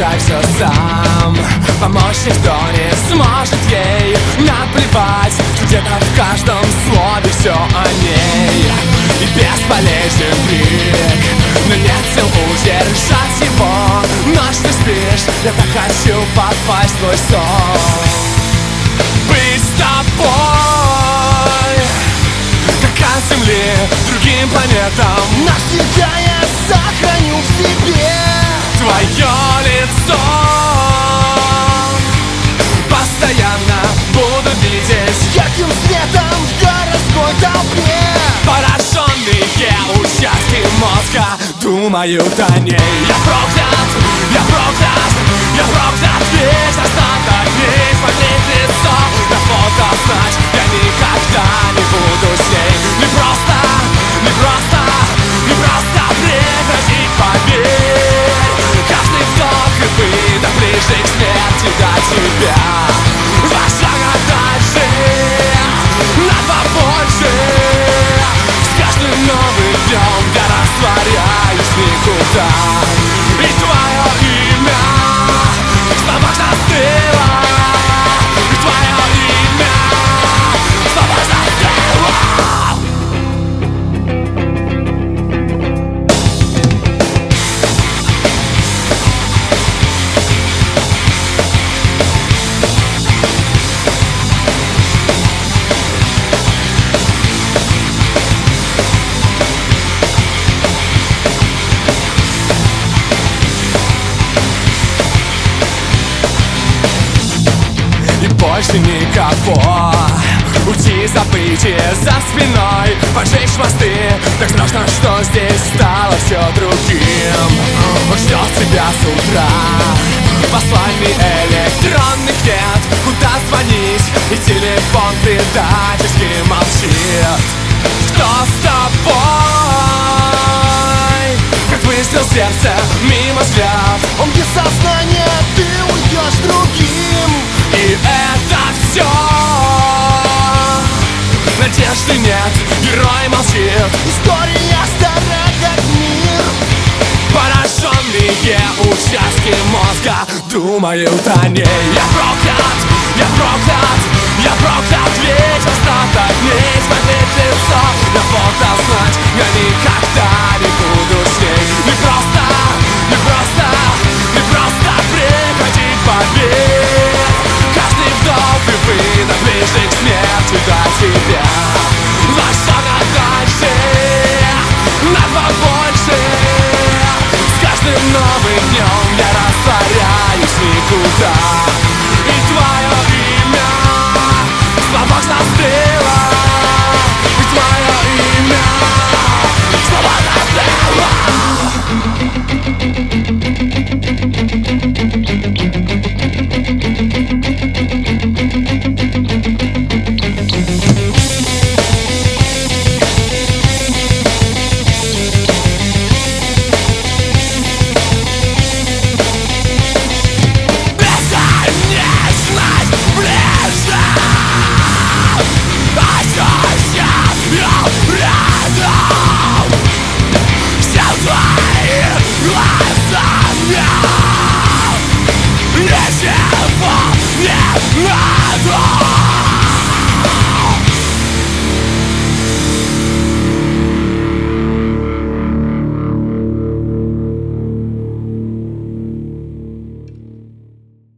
решай все сам. Помочь никто не сможет ей. Наплевать, где-то в каждом слове все о ней. И бесполезен крик, но нет сил удержать его. Ночь ты спишь, я так хочу попасть в твой сон. Быть с тобой, как от Земли другим планетам. Навсегда я сохраню в себе Твое лицо. Постоянно буду видеть ярким светом в городской толпе. пораженные участки мозга думают о ней. Я проклят, я проклят, я проклят. Весь остаток дней смотреть лицо на фото, знать я никогда не буду с ней. Не просто, не просто, не просто прекратить, поверь. Каждый вдох и выдох ближе к смерти до тебя. Два шага дальше, на два больше. С каждым новым днем я растворяюсь никуда. И твое имя в словах застыло. И твое имя в словах застыло. Больше никого. Уйти, забыть и за спиной поджечь мосты. Так страшно, что здесь стало все другим. Он ждет тебя с утра. Посланный электронных нет. Куда звонить? И телефон предательски молчит. Кто с тобой? Как выстрел сердца мимо взгляд. Он без сознания, ты уйдешь другим. И это все. Надежды нет, герой молчит. История стара, как мир. Пораженные участки мозга думают о ней. Я проклят, я проклят, я проклят. Весь остаток дней смотреть лицо на фото, знать я никогда не буду с ней. Не просто, не просто, не просто прекратить, поверь. Каждый вдох и выдох ближе к смерти до тебя. Два шага дальше, на два больше. С каждым новым днем я растворяюсь никуда. И твое имя в словах застыло. И твое имя в словах застыло.